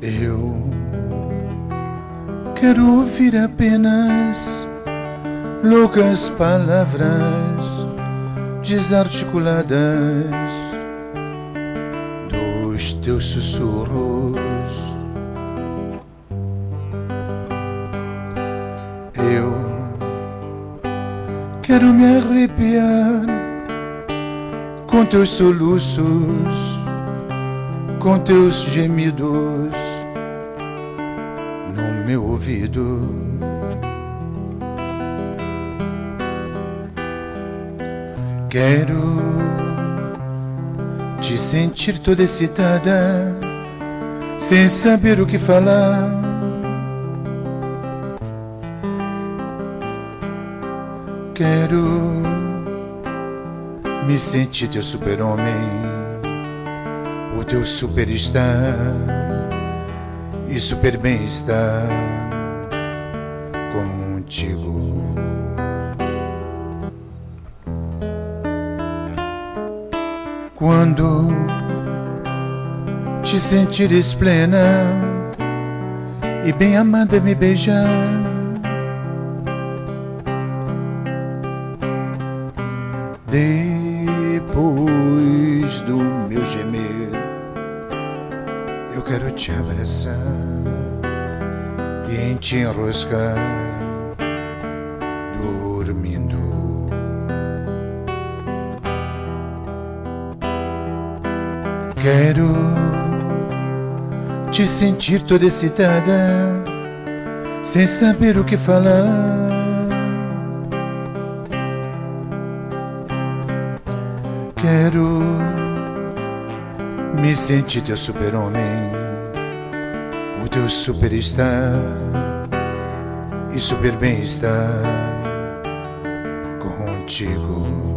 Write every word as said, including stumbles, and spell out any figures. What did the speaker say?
Eu quero ouvir apenas loucas palavras desarticuladas dos teus sussurros. Eu quero me arrepiar com teus soluços, com teus gemidos no meu ouvido. Quero te sentir toda excitada, sem saber o que falar. Quero me sentir teu super-homem, o teu super-estar e super-bem-estar contigo. Quando te sentires plena e bem amada me beijar, depois do meu gemer, eu quero te abraçar e em te enroscar, dormindo. Quero te sentir toda excitada, sem saber o que falar. Quero me sentir teu super-homem, o teu super-estar e super-bem-estar contigo.